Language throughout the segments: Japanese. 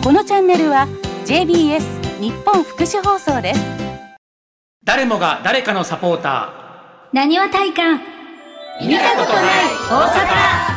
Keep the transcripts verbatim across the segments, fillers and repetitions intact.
このチャンネルは ジェイビーエス 日本福祉放送です。 誰もが誰かのサポーター、なにわ体感、 見たことない大阪。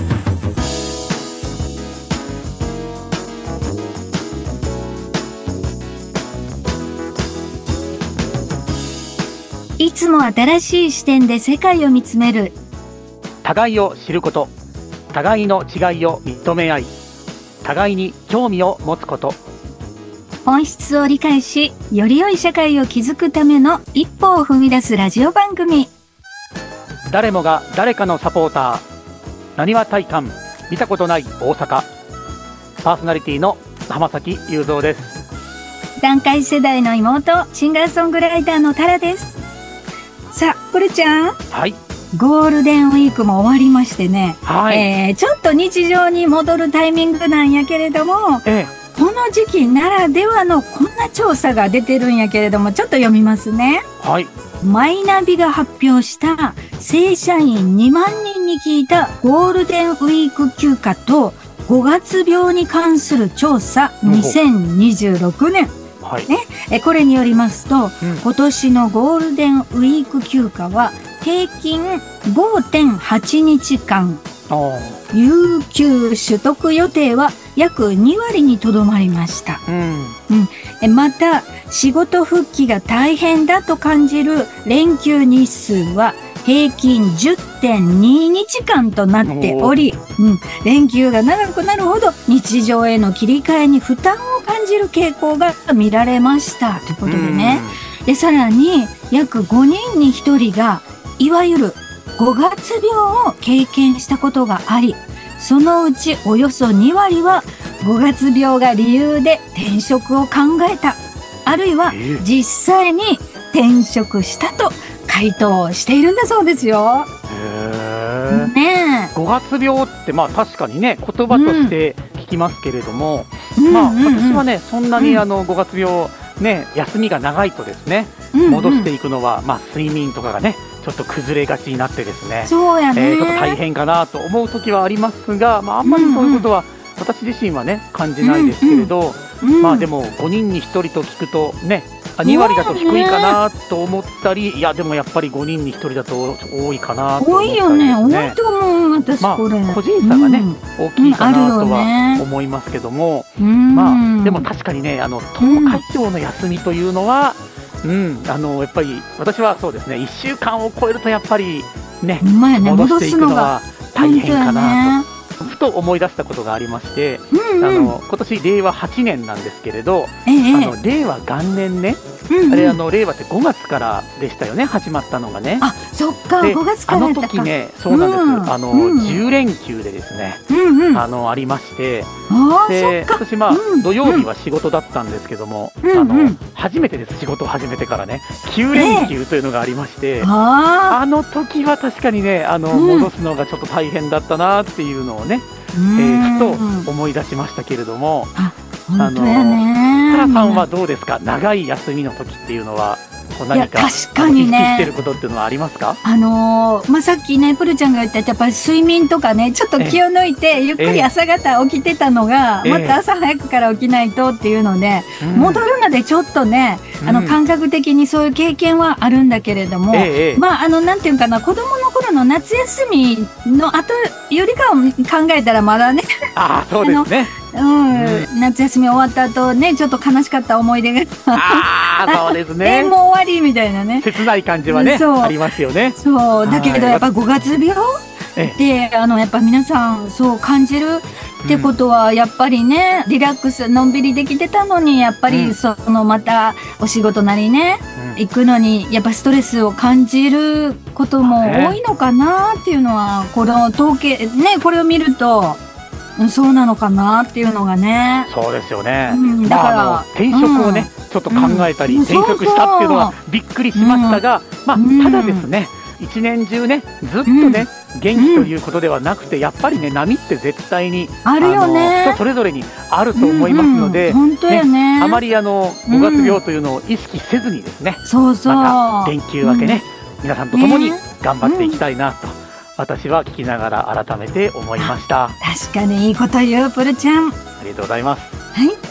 いつも新しい視点で世界を見つめる、 互いを知ること、互いの違いを認め合い、互いに興味を持つこと、 本質を理解し、より良い社会を築くための一歩を踏み出すラジオ番組。 誰もが誰かのサポーター、なにわ体感、見たことない大阪。パーソナリティの浜崎雄三です。 団塊世代の妹、シンガーソングライターのタラです。さあ、これちゃん、 はい、 ゴールデンウィークも終わりましてね、 はい、 えー、ちょっと日常に戻るタイミングなんやけれども、 ええ、 この時期ならではのこんな調査が出てるんやけれども、ちょっと読みますね。 はい。 マイナビが発表した正社員にまんにんに聞いたゴールデンウィーク休暇とごがつ病に関する調査にせんにじゅうろくねん。 はい、 ね、えこれによりますと、 うん、 今年のゴールデンウィーク休暇は平均 ごてんはちにちかん、有給取得予定は約にわりにとどまりました、 うんうん、えまた仕事復帰が大変だと感じる連休日数は平均 じゅってんににちかんとなっており、うん、連休が長くなるほど日常への切り替えに負担を感じる傾向が見られましたということでね。でさらに約ごにんにひとりがいわゆるごがつ病を経験したことがあり、そのうちおよそにわりはごがつ病が理由で転職を考えた、あるいは実際に転職したと回答しているんだそうですよ。 へー、 ねえ、 ごがつ病ってまあ確かにね言葉として聞きますけれども、 うん、 まあうんうんうん、 私はねそんなにあのごがつ病ね休みが長いとですね、 うんうん、 戻していくのはまあ睡眠とかがねちょっと崩れがちになってですね、 そうやね、 えー、ちょっと大変かなと思う時はありますが、まあ、あんまりそういうことは私自身はね感じないですけれど、 うんうん、 まあでもごにんにひとりと聞くとねにわりだと低いかなと思ったり、いやでもやっぱりごにんにひとりだと多いかなと思ったりですね。 多いよね、多いと思う私これ、 まあ、個人差がね、うん、大きいかなとは思いますけども、 うん、 まあでも確かにねあのとおか以上の休みというのは、うん、あのやっぱり私はそうですねいっしゅうかんを超えるとやっぱりね、ね戻していくのは大変かなとふと思い出したことがありまして、うんうん、あの今年れいわはちねんなんですけれど、ええ、あのれいわ元年ね、うんうん、あれあの令和ってごがつからでしたよね、始まったのがね。 あ、そっか、ごがつからあの時ね、そうなんです、うん、あの、うん、じゅうれんきゅうでですね、うんうん、あのありまして、で私まあ、うん、土曜日は仕事だったんですけども、うん、あの初めてです、仕事を始めてからねきゅうれんきゅうというのがありまして、えー、あ, あの時は確かにねあの、うん、戻すのがちょっと大変だったなっていうのをね、えー、ふと思い出しましたけれども、 あ本当やね。 タラさんはどうですか、長い休みの時っていうのは何か確かにね、 意識してることっていうのはありますか？ あのーまあ、さっきねプルちゃんが言ったやっぱり睡眠とかねちょっと気を抜いてゆっくり朝方起きてたのが、また朝早くから起きないとっていうので、戻るまでちょっとね、あの感覚的にそういう経験はあるんだけれども、まああのなんていうかな、子供の頃の夏休みの後よりかを考えたらまだねあそうですねうんうん、夏休み終わった後ねちょっと悲しかった思い出があそうですねえもう終わりみたいなね切ない感じはねありますよね。 そうだけどやっぱごがつ病であのやっぱ皆さんそう感じるってことは、やっぱりねリラックスのんびりできてたのにやっぱりそのまたお仕事なりね、うん、行くのにやっぱストレスを感じることも多いのかなっていうのはこの統計ねこれを見るとそうなのかなっていうのがね。 そうですよね、 うん、だから、まあ、 転職をね、うん、ちょっと考えたり、うん、転職したっていうのはびっくりしましたが、うんまあ、ただですね一年中ねずっとね、うん、元気ということではなくて、やっぱりね波って絶対にあるよね、 人それぞれにあると思いますので、 うんうん、本当やね、 ね、あまりあのごがつ病というのを意識せずにですね、 うん、そうそうまた連休明けね、うん、皆さんと共に頑張っていきたいなと、ね、私は聞きながら改めて思いました。 確かにいいこと言うプルちゃん、 ありがとうございます。 はい。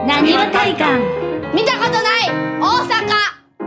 なにわ体感見たことない大阪。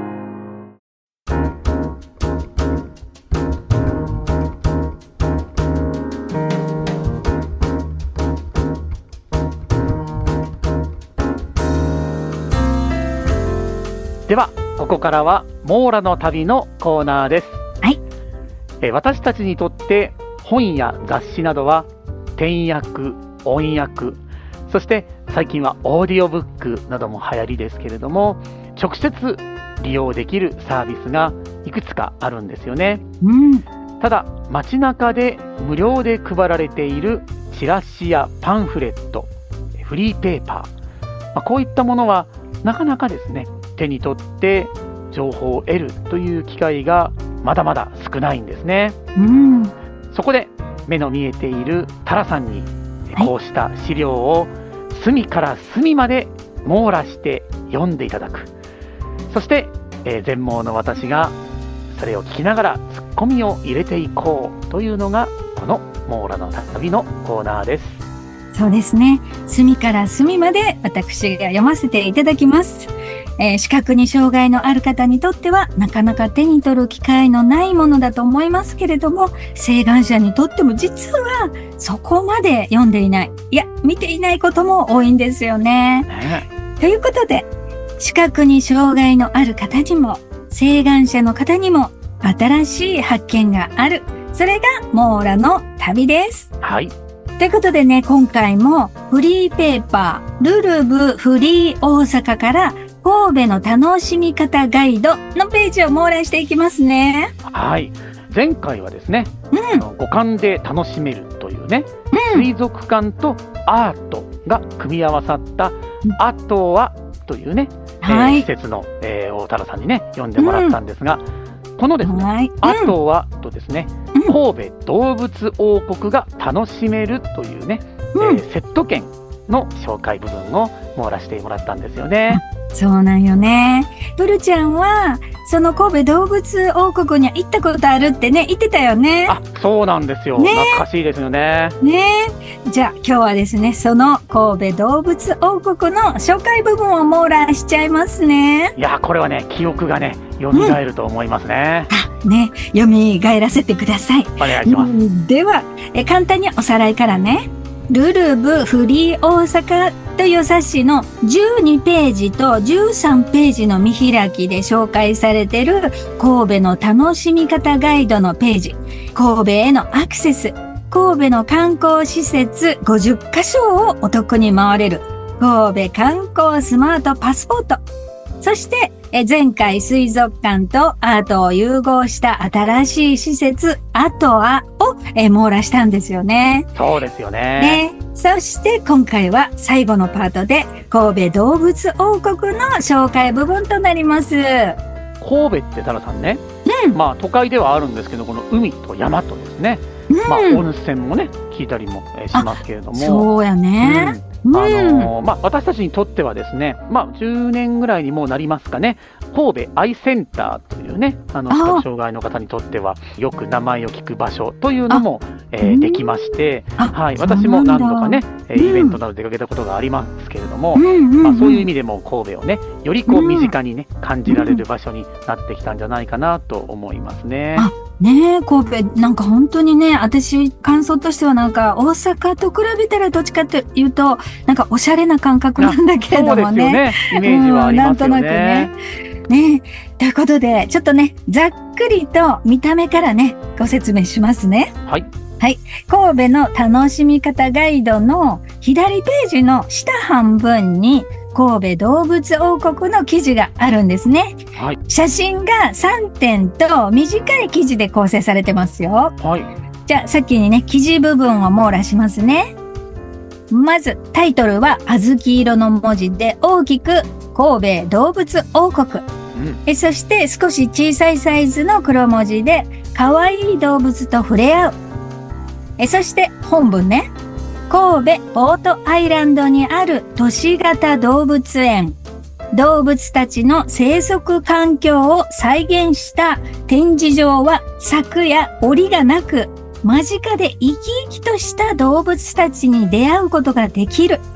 ではここからは網羅の旅のコーナーです。 はい。 え私たちにとって本や雑誌などは点訳、音訳、そして最近はオーディオブックなども流行りですけれども、直接利用できるサービスがいくつかあるんですよね。 うん、 ただ街中で無料で配られているチラシやパンフレット、フリーペーパー、まあ、こういったものはなかなかですね手に取って情報を得るという機会がまだまだ少ないんですね。 うん、 そこで目の見えているタラさんにこうした資料を隅から隅まで網羅して読んでいただく。そして、えー、全盲の私がそれを聞きながらツッコミを入れていこうというのがこの網羅の旅のコーナーです。 そうですね。隅から隅まで私が読ませていただきます。えー、視覚に障害のある方にとってはなかなか手に取る機会のないものだと思いますけれども、晴眼者にとっても実はそこまで読んでいない、いや見ていないことも多いんですよね。 ねということで、視覚に障害のある方にも晴眼者の方にも新しい発見がある。それが網羅の旅です。 はい。 ということでね、今回もフリーペーパールルブフリー大阪から神戸の楽しみ方ガイドのページを網羅していきますね。 はい。前回はですね、 うん、 あの五感で楽しめるというね、 うん、 水族館とアートが組み合わさったあとはというね、 はい、 えー、施設の、えー、大太郎さんにね読んでもらったんですが、うん、このですね、 はい、うん、 あとはとですね、うん、神戸動物王国が楽しめるというね、うん、えー、セット券の紹介部分を網羅してもらったんですよね。 そうなんよね。プルちゃんはその神戸動物王国には行ったことあるってね言ってたよね。 あ、そうなんですよ、ね、懐かしいですよね。 ね、じゃあ今日はですね、その神戸動物王国の紹介部分を網羅しちゃいますね。 いや、これはね記憶がね蘇ると思いますね。 うん、あ、ね、読み返らせてください。 お願いします。うん、 ではえ簡単におさらいからね。ルルブフリー大阪という冊子のじゅうにページとじゅうさんページの見開きで紹介されている神戸の楽しみ方ガイドのページ、神戸へのアクセス、神戸の観光施設ごじゅっかしょをお得に回れる神戸観光スマートパスポート、そしてえ前回水族館とアートを融合した新しい施設アトアをえ網羅したんですよね。 そうですよね。 ね、そして今回は最後のパートで神戸動物王国の紹介部分となります。 神戸って太郎さんね、うん、まあ都会ではあるんですけど、この海と山とですね、うん、まあ温泉もね聞いたりもしますけれども、 そうやね。うん、 あのーまあ、私たちにとってはですね、まあ、じゅうねんぐらいにもうなりますかね、神戸アイセンターというね、あの視覚障害の方にとってはよく名前を聞く場所というのも、えー、できまして、はい、私も何度かね、イベントなど出かけたことがありますけれども、うん、まあ、そういう意味でも神戸をねよりこう身近にね感じられる場所になってきたんじゃないかなと思いますね。 あ、ねえ、神戸なんか本当にね、私感想としてはなんか大阪と比べたらどっちかというとなんかおしゃれな感覚なんだけれどもね。 そうですよね。イメージはありますよね。うん、なんとなくね。 ねえ、ということでちょっとねざっくりと見た目からねご説明しますね。 はい。 はい。神戸の楽しみ方ガイドの左ページの下半分に神戸動物王国の記事があるんですね。はい。写真がさんてんと短い記事で構成されてますよ。 はい。 じゃあ先にね記事部分を網羅しますね。まずタイトルは小豆色の文字で大きく神戸動物王国、うん、えそして少し小さいサイズの黒文字で可愛い動物と触れ合う、えそして本文ね、神戸ポートアイランドにある都市型動物園、動物たちの生息環境を再現した展示場は柵や檻がなく間近で生き生きとした動物たちに出会うことができる。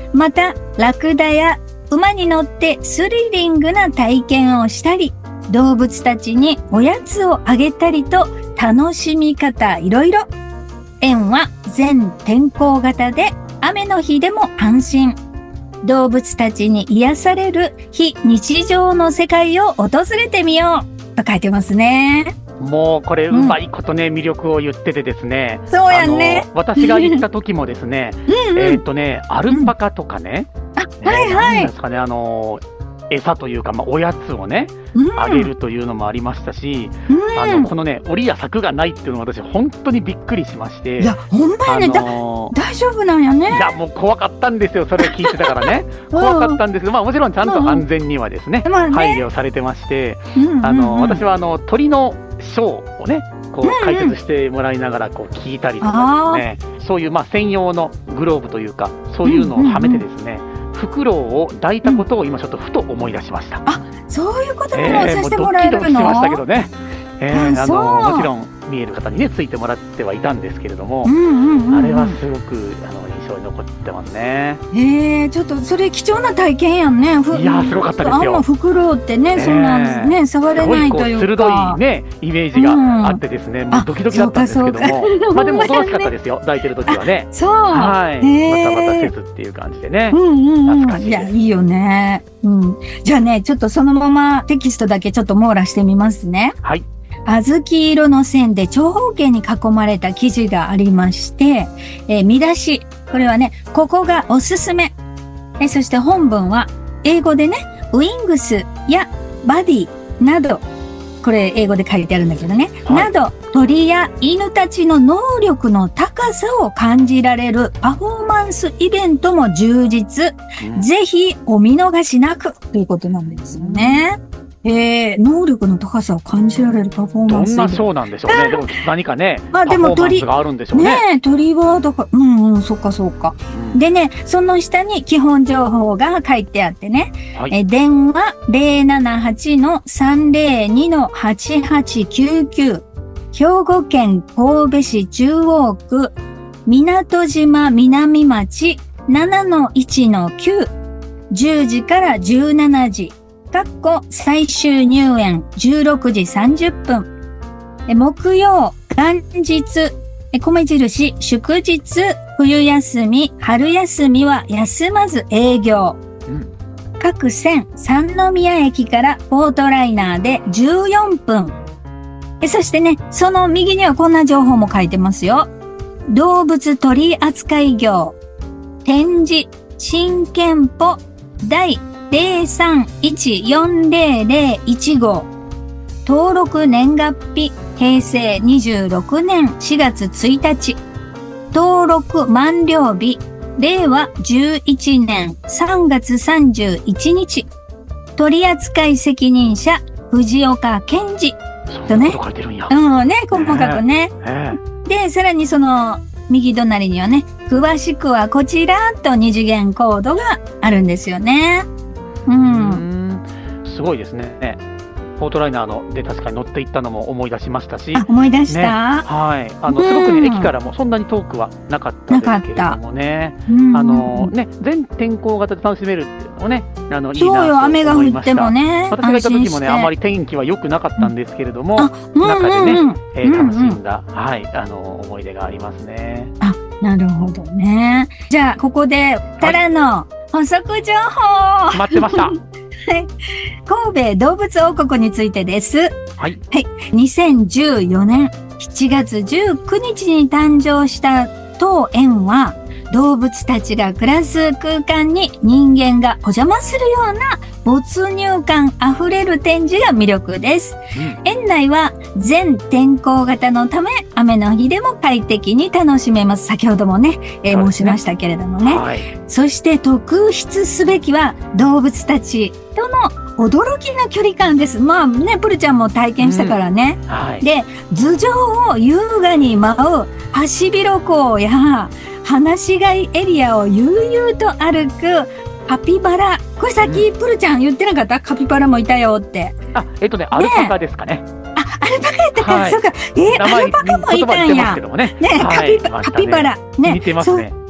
また、ラクダや馬に乗ってスリリングな体験をしたり、動物たちにおやつをあげたりと楽しみ方いろいろ。園は全天候型で雨の日でも安心。動物たちに癒される非日常の世界を訪れてみようと書いてますね。 もうこれうまいことね、うん、魅力を言っててですね。 そうやんね。 私が行った時もですね、うんうん、えっとね、アルパカとかね、 うん、あ、はいはい。 なんですかね、あの餌というか、まあ、おやつをね、うん、あげるというのもありましたし、うん、あのこのね、檻や柵がないっていうのが私本当にびっくりしまして。 いや、ほんまやね、あのー、大丈夫なんやね。 いや、もう怖かったんですよ、それを聞いてたからね。怖かったんですけど、まあ、もちろんちゃんと安全にはですね、うん、配慮されてまして、うん、あの私はあの鳥のショーをね、こう解説してもらいながらこう聞いたりとかですね、うん、そういうまあ専用のグローブというか、そういうのをはめてですね、うんうんうん、フクロウを抱いたことを今ちょっとふと思い出しました。 あ、そういうこともさせてもらえるの？ えー、もうドキドキしましたけどね。えー、あのもちろん見える方にねついてもらってはいたんですけれども、うんうんうん、あれはすごくあの印象に残ってますね。 えー、ちょっとそれ貴重な体験やんね。 いやすごかったですよ。 あんまフクロウってね、えー、そんなね触れないというか、 鋭いねイメージがあってですね、うん、もうドキドキだったんですけども、まあでもおとなしかったですよ、抱いてる時はね。 そう、 はい、 えー、 バタバタせずっていう感じでね、 うんうんうん、 懐かしいです。 いやいいよね。うん、じゃあね、ちょっとそのままテキストだけちょっと網羅してみますね。 はい。 小豆色の線で長方形に囲まれた記事がありまして、えー、見出し、これはね、ここがおすすめ。えそして本文は、英語でね、ウィングスやバディなど、これ英語で書いてあるんだけどね、はい、など、鳥や犬たちの能力の高さを感じられるパフォーマンスイベントも充実。うん、ぜひお見逃しなくということなんですよね。えー、能力の高さを感じられるパフォーマンス。 どんなショーなんでしょうね。でも何かね、まあ、でもパフォーマンスがあるんでしょうね。 ね、鳥はだから、うんうん、そっかそっか、うん。でね、その下に基本情報が書いてあってね、はい、え電話 ゼロななはちのさんゼロにのはちはちきゅうきゅう、兵庫県神戸市中央区港島南町 ななのいちのきゅう、じゅうじからじゅうしちじ。かっこ最終入園じゅうろくじさんじゅっぷん。木曜、元日、米印、祝日、冬休み、春休みは休まず営業。うん、各線、三宮駅からポートライナーでじゅうよんぷん。そしてね、その右にはこんな情報も書いてますよ。動物取扱業、展示、新憲法、第ゼロさんいちよんゼロゼロいちご、登録年月日へいせいにじゅうろくねんしがつついたち、登録満了日れいわじゅういちねんさんがつさんじゅういちにち、取扱責任者藤岡健二とね、 書いてるんや。 うんね、細かくね。えー、で、さらにその右隣にはね、詳しくはこちらと二次元コードがあるんですよね。うん、 うんすごいですね。ポートライナーので確かに乗っていったのも思い出しましたし、 あ思い出した、ね、 はい、あのすごくね、うん、駅からもそんなに遠くはなかったですけれどもね、うん、あのね全天候型で楽しめるっていうのもね、あのいいなと思いました。そうよ、雨が降ってもね、私が行った時もねあまり天気は良くなかったんですけれども、うん、中でね、うんうんえー、楽しんだ、うんうん、はいあの思い出がありますね。 あ、なるほどね。じゃあここでタラの補足情報、 待ってました。 神戸動物王国についてです。 はい。 はい。にせんじゅうよねんしちがつじゅうくにちに誕生した当園は、動物たちが暮らす空間に人間がお邪魔するような没入感あふれる展示が魅力です。うん、園内は全天候型のため、雨の日でも快適に楽しめます。先ほどもね、えー、申しましたけれどもね。はい、そして特筆すべきは動物たちとの驚きの距離感です。まあね、プルちゃんも体験したからね。うんはい、で、頭上を優雅に舞うハシビロコウや、放し飼いエリアを悠々と歩くカピバラ。これさっき、うん、プルちゃん言ってなかった？カピバラもいたよって。 あ、えっとね、アルパカですかね。 あ、アルパカやったか、はい、そうか。えー、アルパカもいたんや。ね、ね、はい、カピバラ。カピバラ。ね。 似てますね。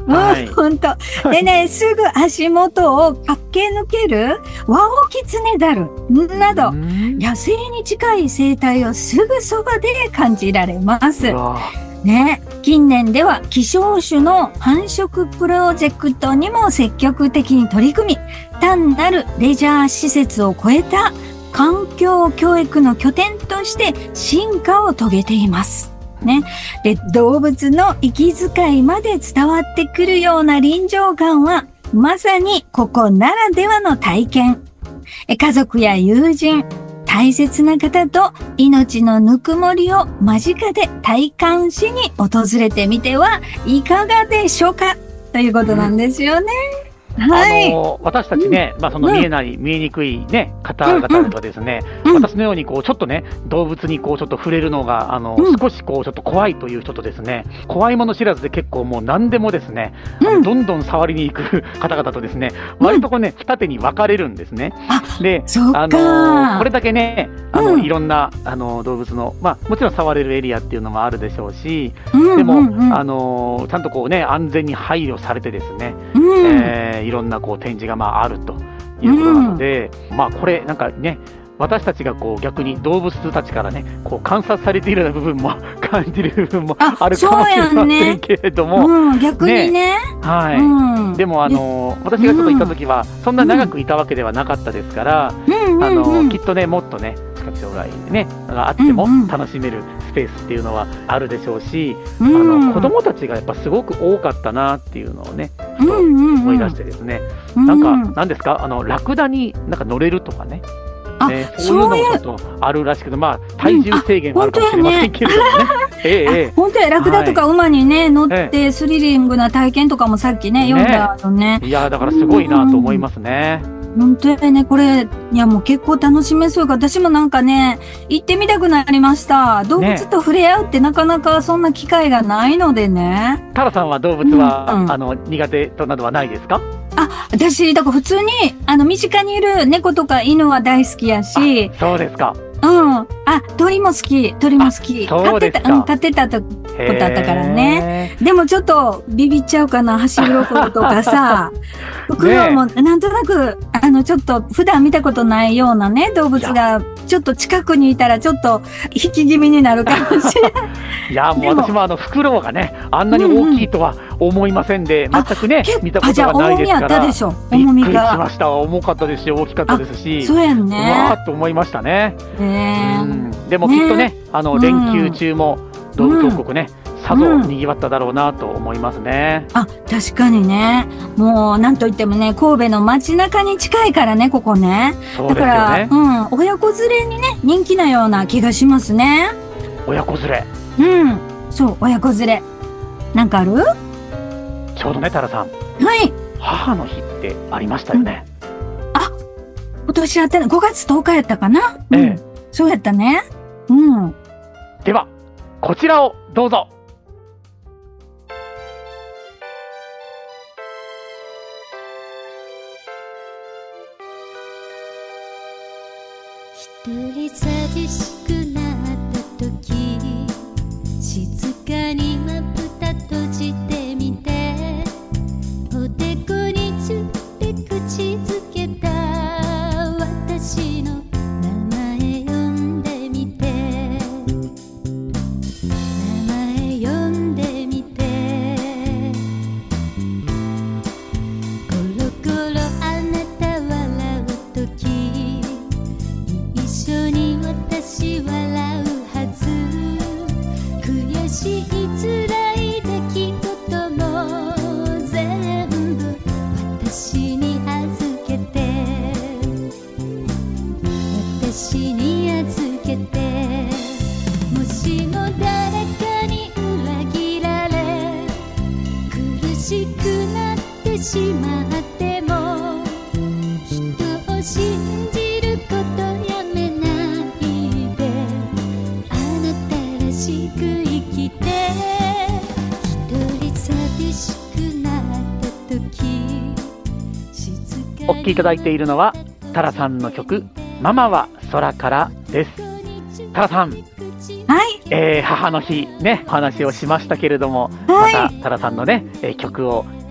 はい、 うん、ほんと。でね、すぐ足元を駆け抜けるワオキツネザルなど、野生に近い生態をすぐそばで感じられます。ね、近年では希少種の繁殖プロジェクトにも積極的に取り組み、単なるレジャー施設を超えた環境教育の拠点として進化を遂げています。ね。で、動物の息遣いまで伝わってくるような臨場感は、まさにここならではの体験。家族や友人、大切な方と命のぬくもりを間近で体感しに訪れてみてはいかがでしょうかということなんですよね。はい、 あの私たちね、うん、まあ、その見えない、うん、見えにくい、ね、方々とですね、うん、私のようにこうちょっとね動物にこうちょっと触れるのがあの、うん、少しこうちょっと怖いという人とですね、怖いもの知らずで結構もう何でもですね、うん、あのどんどん触りに行く方々とですね、割とこうね、うん、二手に分かれるんですね。で、あのこれだけねあの、うん、いろんなあの動物の、まあ、もちろん触れるエリアっていうのもあるでしょうし、うんうんうん、でもあのちゃんとこうね安全に配慮されてですね、うん、えーいろんなこう展示がまああるということなので、うん、まあこれなんかね私たちがこう逆に動物たちからねこう観察されているような部分も感じる部分もあるかもしれませんけれども、 うん、逆にね、ね、 はい、うん、でもあの私がちょっと行った時はそんな長くいたわけではなかったですから、うん、あのきっとねもっとね視覚障害でねがあっても楽しめるスペースっていうのはあるでしょうし、うん、あの子どもたちがやっぱすごく多かったなっていうのをねふと思い出してですね、うんうんうん、なんか何ですかあのラクダになんか乗れるとかね、ね、そういうのもちょっとあるらしくて、まあ体重制限はあるかもしれませんけれどもね。ええ、 本当やラクダとか馬にね、はい、乗ってスリリングな体験とかもさっきね、読んだのね。 いやだからすごいなと思いますね。 本当やね、これ、いやもう結構楽しめそうか、私もなんかね、行ってみたくなりました。動物と触れ合うってなかなかそんな機会がないのでね。 タラさんは動物は、うんうん、あの苦手となどはないですか？ あ、私、だから普通に、あの、身近にいる猫とか犬は大好きやし。 そうですか。 うん。あ、鳥も好き。鳥も好き。飼ってた、うん、飼ってたことあったからね。でもちょっとビビっちゃうかな、ハシビロコウとかさ。フクロウも、なんとなく、あの、ちょっと普段見たことないようなね、動物が、ちょっと近くにいたら、ちょっと引き気味になるかもしれない。 いや、もう私もあの、フクロウがね、あんなに大きいとは思いませんで、うんうん、全くね、見たことがないですから。 あ、じゃあ重みあったでしょ。重みが。 びっくりしました。重かったですし、大きかったですし。 そうやんね。 うわーっと思いましたね。 ね、 うん、でもきっとね、あの連休中も動物王国ね、うん、さぞ賑わっただろうなと思いますね。 あ、確かにね。もうなんといってもね、神戸の街中に近いからね、ここね。 そうですよね。 だから、うん、親子連れにね、人気なような気がしますね。 親子連れ。 うん、そう、親子連れ。なんかある？ ちょうどね、タラさん。 はい。 母の日ってありましたよね。 うん、あ、今年あったね、ごがつとおかやったかな。うん、 ええ、 そうやったね。うん。 では、こちらをどうぞ。 一人寂しくなった時、静かにまぶた閉じてみて、おでこにチュッて口づけた私の名前呼んでみて、名前呼んでみて、コロコロあなた笑う時、一緒に私笑うはず、悔しい辛い出来事も全部私に預けて、私に預けて、もしも誰かに裏切られ苦しくなってしまっても、人を信じることやめないで、あなたらしく生きて、一人寂しくなった時、静かにお聴きいただいているのはタラさんの曲ママは空からです。タラさん、 はい、 えー、母の日ねお話をしましたけれども、 はい、 またタラさんのね、えー、曲を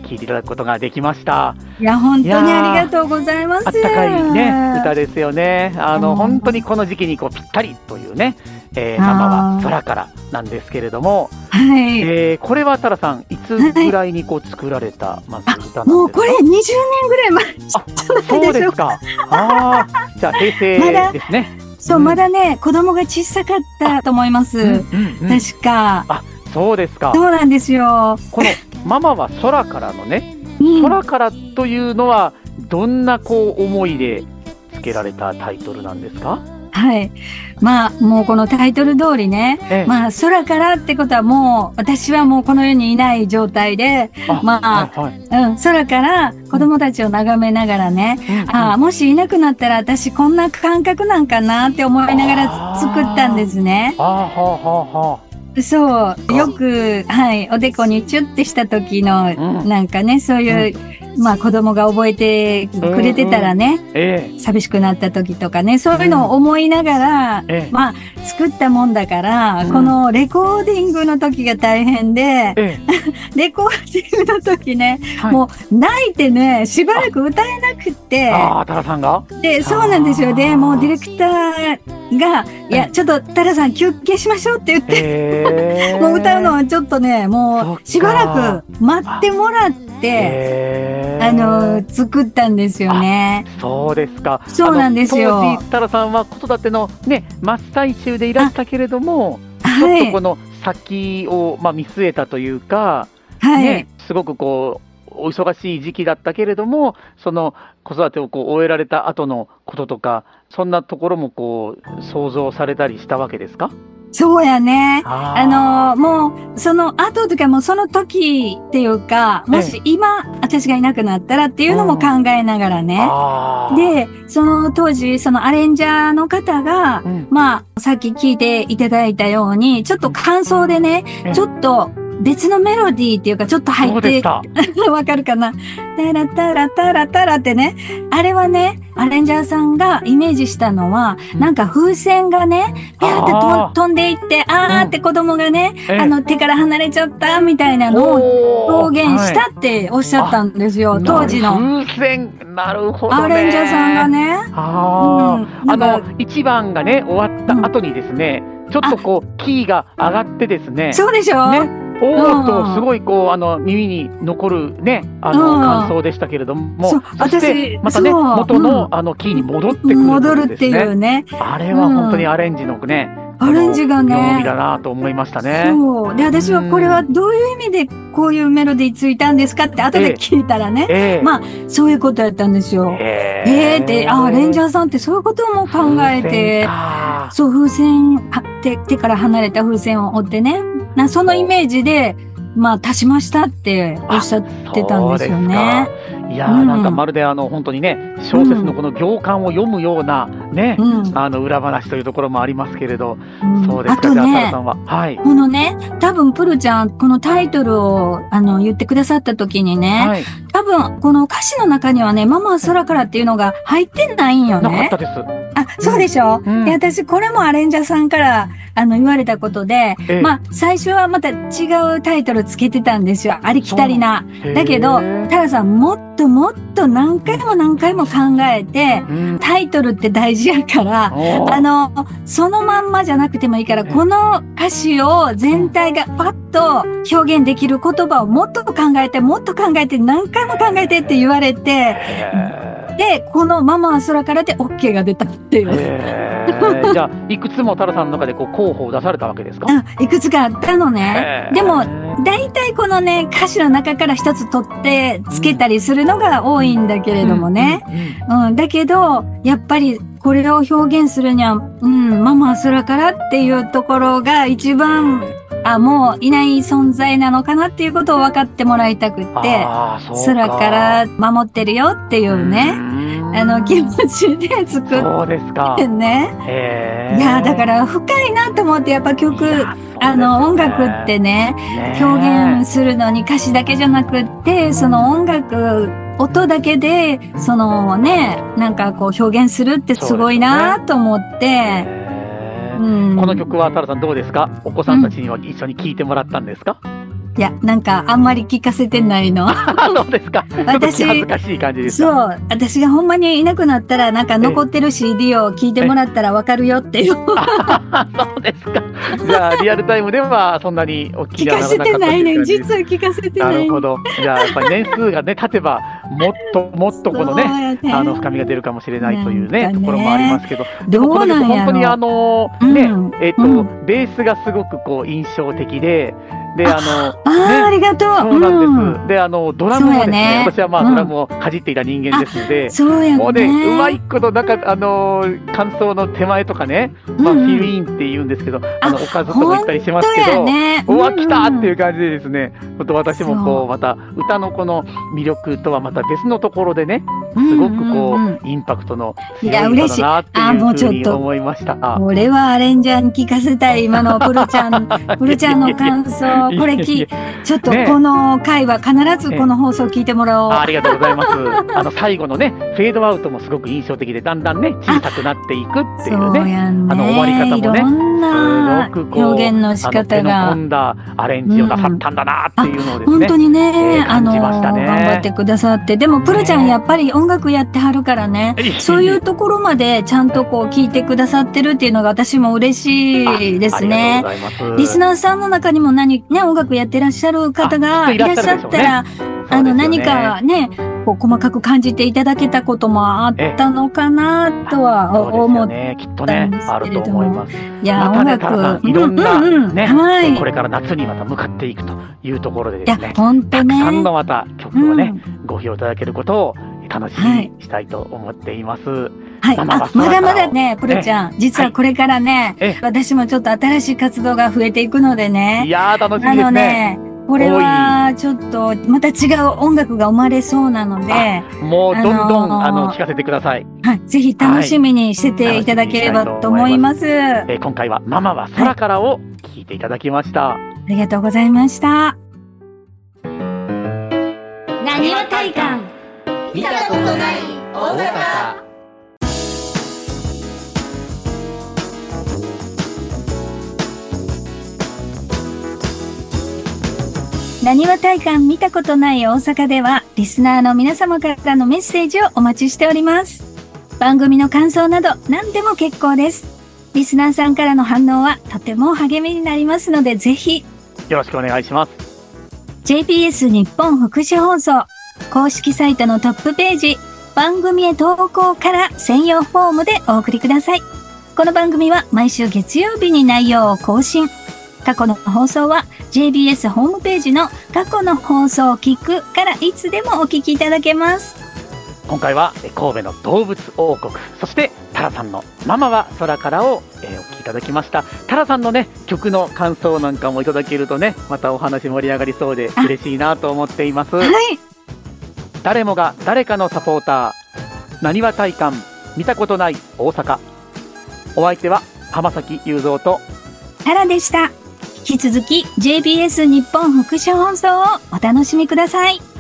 聴いていただくことができました。 いや本当にありがとうございます。 あったかいね歌ですよね。あの、 うん、 本当にこの時期にこうぴったりというね、えー、ママは空からなんですけれども、 はい、 えー、これはタラさんいつぐらいにこう作られた、まず歌なんですか？ もうこれにじゅうねんぐらい前じゃないでしょうか。 そうですか。あじゃあ平成ですね。 まそう、うん、まだね子供が小さかったと思います。うんうんうん、確か。 あ、そうですか。 そうなんですよ。 このママは空からのね、 うん、 空からというのはどんなこう思いで付けられたタイトルなんですか？ はい。まあ、もうこのタイトル通りね、ええ、まあ、空からってことはもう、私はもうこの世にいない状態で、あまあ、はいはい、うん、空から子供たちを眺めながらね、うん、ああ、もしいなくなったら私こんな感覚なんかなって思いながら作ったんですね。 はあはあはあ、 そう、よく、はい、おでこにチュッてした時の、うん、なんかね、そういう、うんまあ子供が覚えてくれてたらね、うんうんええ、寂しくなった時とかね、そういうのを思いながら、うんええ、まあ作ったもんだから、うん、このレコーディングの時が大変で、ええ、レコーディングの時ね、はい、もう泣いてね、しばらく歌えなくって、 ああ、タラさんが？ で、そうなんですよ。で、もうディレクターが、いや、ちょっとタラさん休憩しましょうって言って、えー、もう歌うのはちょっとね、もうしばらく待ってもらって、えー、あの作ったんですよね。 そうですか。 そうなんですよ。 当時タラさんは子育てのね真っ最中でいらしたけれども、ちょっとこの先をまあ見据えたというか、はいね、すごくこうお忙しい時期だったけれども、その子育てをこう終えられた後のこととか、そんなところもこう想像されたりしたわけですか？ そうやね。あ, あのー、もう、その後とかもその時っていうか、もし今、私がいなくなったらっていうのも考えながらね。うん、で、その当時、そのアレンジャーの方が、うん、まあ、さっき聞いていただいたように、ちょっと感想でね、うん、ちょっと、別のメロディーっていうかちょっと入って、わかるかな？タラタラタラタラってね、あれはね、アレンジャーさんがイメージしたのは、うん、なんか風船がね、ピャーって飛んでいって、あーって子供がね、うん、あの手から離れちゃったみたいなのを表現したっておっしゃったんですよ、はい、当時の。 風船、なるほどね。 アレンジャーさんがね。 あー、うん、あの、いちばんがね、終わった後にですね、うん、ちょっとこう、キーが上がってですね。 そうでしょ？ね。 おーとすごいこうあの耳に残るねあの感想でしたけれども、そしてまたね元のあのキーに戻ってくる戻るっていうね。 あれは本当にアレンジのね、 アレンジがね妙味だなと思いましたね。 そうで、私はこれはどういう意味でこういうメロディーついたんですかって後で聞いたらね、えー、まあそういうことやったんですよ。えー、えー、ってあアレンジャーさんってそういうことも考えて、そう風船手手から離れた風船を折ってね。なそのイメージで、まあ、足しましたっておっしゃってたんですよね。 いやー、うん、なんかまるであの本当にね小説のこの行間を読むようなね、うん、あの裏話というところもありますけれど、うん、そうですか。あとね、じゃあタラさんは、はい、 このね多分プルちゃんこのタイトルをあの言ってくださった時にね、はい、多分この歌詞の中にはねママは空からっていうのが入ってないんよね。 なかったです。 あ、そうでしょ、うん、で私これもアレンジャーさんからあの言われたことで、ええ、まあ最初はまた違うタイトルつけてたんですよ。ありきたりな。だけどタラさんもっともっと何回も何回も考えて、うん、タイトルって大事やから、あのそのまんまじゃなくてもいいから、この歌詞を全体がパッと表現できる言葉をもっと考えてもっと考えて何回も考えてって言われて、でこのママは空からで OK が出たっていう。 えー、じゃあいくつもタラさんの中でこう候補を出されたわけですか？ うん、いくつかあったのね。でも大体このね歌詞の中から一つ取ってつけたりするのが多いんだけれどもね、うん、うんうん、だけどやっぱりこれを表現するには、うん、ママは空からっていうところが一番あもういない存在なのかなっていうことを分かってもらいたくって、空から守ってるよっていうね、あの気持ちで作ってね。いやだから深いなと思って、やっぱ曲、ね、あの音楽ってね、ね表現するのに歌詞だけじゃなくって、その音楽音だけでそのねなんかこう表現するってすごいなと思って。 うん、この曲はタラさんどうですか？お子さんたちには一緒に聴いてもらったんですか？ いや、なんかあんまり聞かせてないの。 そうですか。ちょっと私恥ずかしい感じですそか。 う、私がほんまにいなくなったら、なんか残ってる シーディー を聞いてもらったらわかるよっていう。 そうですか。じゃあリアルタイムではそんなに大き聞かせなならなかったてないね。 という感じです実は聞かせてな。 ないるほど。じゃあやっぱり年数がね経てばもっともっとこのそうねやねあの深みが出るかもしれないというねなんかねところもありますけど、 どうなんやろこの曲本当にあのうんねえっとうんベースがすごくこう印象的で、であのあー、ありがとう。 そうなんです。 うんであのドラムもですね、 そうやね私はまあうんドラムをかじっていた人間ですので。 そうやね。 もうね、うまいことなんかあのー感想の手前とかね、まあ、 うんうんフィルインって言うんですけど、あのおかずとか言ったりしますそうやけど、 ね。 うわ来たっていうう感じでですね、ちょっと私もそうこうまた歌のこの魅力とはまた別のところでね、 んすごくこうんうんうインパクトの強いやい歌だなって嬉しいあもいうふうにうちょっと思いました。あこれはアレンジャーに聞かせたい今のプルちゃん、プルちゃんの感想、これきちょっとねこの回は必ずこの放送聞いてもらおう。 あありがとうございます。あの最後のね、フェードアウトもすごく印象的で、だんだんね小さくなっていくっていうそうね。 やんね。 あの終わり方もねいろんなすごくこう表現の仕方あの手のが込。んだアレンジをなさったんだなっていうのをですね。 本当にね、 えーあの感じましたね頑張ってくださって、でもプルちゃんねやっぱり音楽やってはるからね、そういうところまでちゃんとこう聞いてくださってるっていうのが私も嬉しいですね。 あありがとうございます。 リスナーさんの中にも何ね音楽やってらっしゃる方がいらっしゃったら、あの何かねこう細かく感じていただけたこともあったのかなとは思っね、きっとねあると思います。 いや、 またね、 音タラさ楽んいろんなうんうんうんね、 はいこれから夏にまた向かっていくというところでいやですね、 本当ねたくさんのまた曲をね、 うんご披露いただけることを楽しみにしたいと思っています。 はい、 まあまああまだまだね、プルちゃん、実ははいこれからね、 え私もちょっと新しい活動が増えていくのでいね、 やー楽しあみですね。 のね、これはちょっとまた違う音楽が生まれそうなので、 もうどんどんあのーあの聞かせてください。 はい、ぜひ楽しみにしてていただければと思います。あえー今回はママは空からを聞いていただきました。 りがとうございました。 なにわ体感見たことない大阪。 なにわ体感見たことない大阪では、リスナーの皆様からのメッセージをお待ちしております。番組の感想など何でも結構です。リスナーさんからの反応はとても励みになりますので、ぜひ。 よろしくお願いします。 ジェイピーエス 日本福祉放送公式サイトのトップページ、番組へ投稿から専用フォームでお送りください。この番組は毎週月曜日に内容を更新。過去の放送は ジェイビーエス ホームページの過去の放送を聞くからいつでもお聞きいただけます。 今回はえ神戸の動物王国、そしてタラさんのママは空からを、えーお聞きいただきました。タラさんのね曲の感想なんかもいただけるとね、またお話盛り上がりそうで嬉しいなと思っています。 はい。 誰もが誰かのサポーター、なにわ体感見たことない大阪。お相手は浜崎雄三とタラでした。引き続き ジェイビーエス 日本福祉放送をお楽しみください。